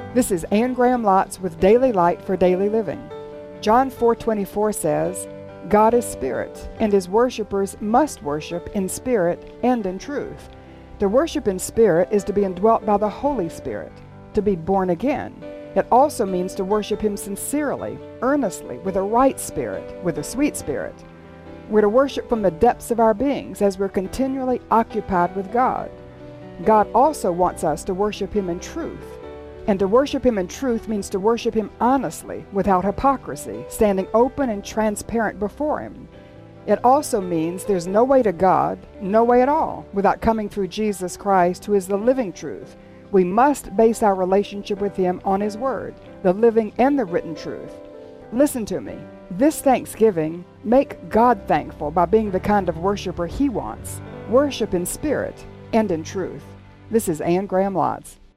This is Anne Graham Lotz with Daily Light for Daily Living. John 4:24 says, God is spirit, and his worshipers must worship in spirit and in truth. To worship in spirit is to be indwelt by the Holy Spirit, to be born again. It also means to worship him sincerely, earnestly, with a right spirit, with a sweet spirit. We're to worship from the depths of our beings as we're continually occupied with God. God also wants us to worship him in truth. And to worship him in truth means to worship him honestly, without hypocrisy, standing open and transparent before him. It also means there's no way to God, no way at all, without coming through Jesus Christ, who is the living truth. We must base our relationship with him on his word, the living and the written truth. Listen to me. This Thanksgiving, make God thankful by being the kind of worshiper he wants. Worship in spirit and in truth. This is Anne Graham Lotz.